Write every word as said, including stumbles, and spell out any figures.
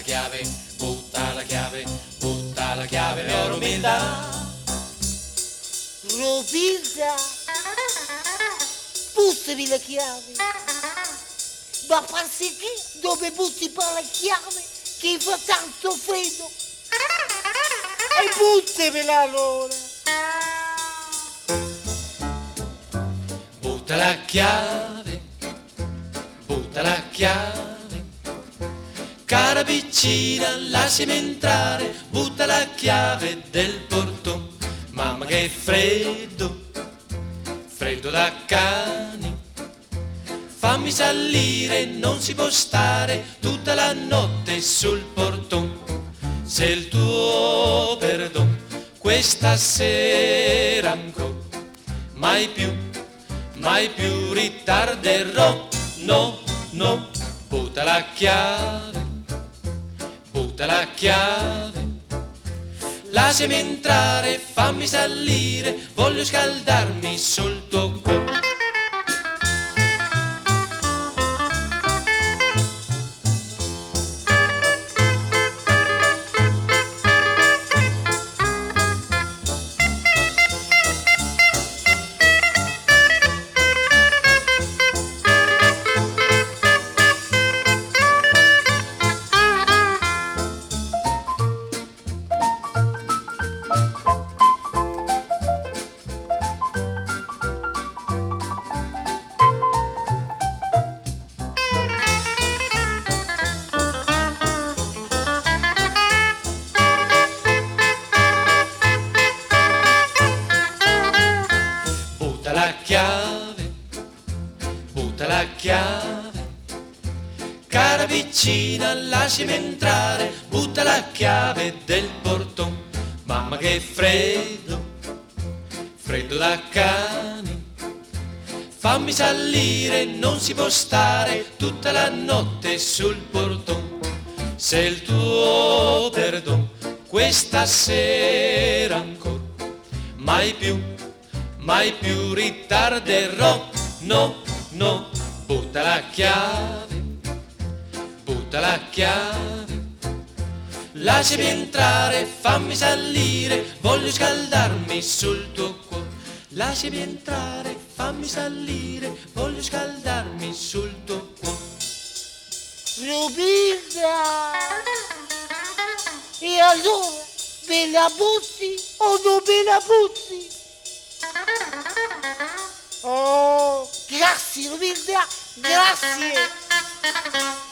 chiave, butta la chiave, butta la chiave, mia Romilda. Romilda, buttami la chiave. Ma pensi che dove butti poi la chiave che fa tanto freddo? E buttamela allora. Butta la chiave, butta la chiave, cara vicina, lasciami entrare, butta la chiave del portone. Mamma che freddo, freddo da cani, fammi salire, non si può stare tutta la notte sul portone. Se il tuo perdono questa sera ancora, mai più, mai più ritarderò, no, no, butta la chiave, butta la chiave, lasciami entrare, fammi salire, voglio scaldarmi sul tuo cuore. Butta la chiave, butta la chiave, cara vicina, lasciami entrare, butta la chiave del portone. Mamma che freddo, freddo da cani, fammi salire, non si può stare tutta la notte sul portone. Se il tuo perdono questa sera ancora, mai più, mai più ritarderò, no, no, butta la chiave, butta la chiave, lasciami entrare, fammi salire, voglio scaldarmi sul tuo cuore. Lasciami entrare, fammi salire, voglio scaldarmi sul tuo cuore. Romilda, e allora me la butti o non me la butti? Oh, grazie Romilda, grazie.